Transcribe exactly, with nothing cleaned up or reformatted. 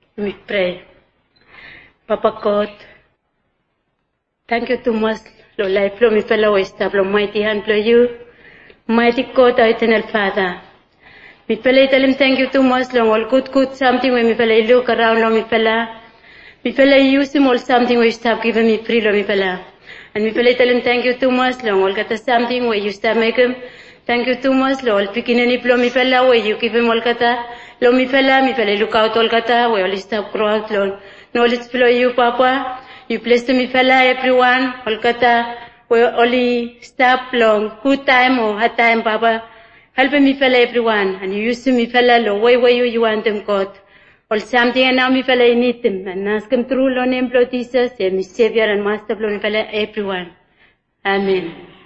We pray. Papa God, thank you too much, Lord, life, Lord, me fellow stop, Lord, mighty hand, Lord, you, mighty God, our eternal Father. Me fellow tell him thank you too much, Lord, all good, good, something when me fellow look around, Lord, me fellow. Me fellow use him all something where you stop giving me free, Lord, me fellow. And me fellow tell him thank you too much, Lord, all got something where you stop make him. Thank you too much, Lord, picking any flow, me fellow, where you give him all kata. Lord, me fellow, me fellow look out all kata, where all stop grow out, Lord. Knowledge flow you, Papa. You bless me fella everyone. Kolkata, we only stop long, good time or hard time, Papa. Help me fella everyone. And you use me fella low, way where you, you want them, God. Or something and now me fella you need them. And ask him through, Lord, name, Lord Jesus, and me Savior and Master, Lord, me fella everyone. Amen.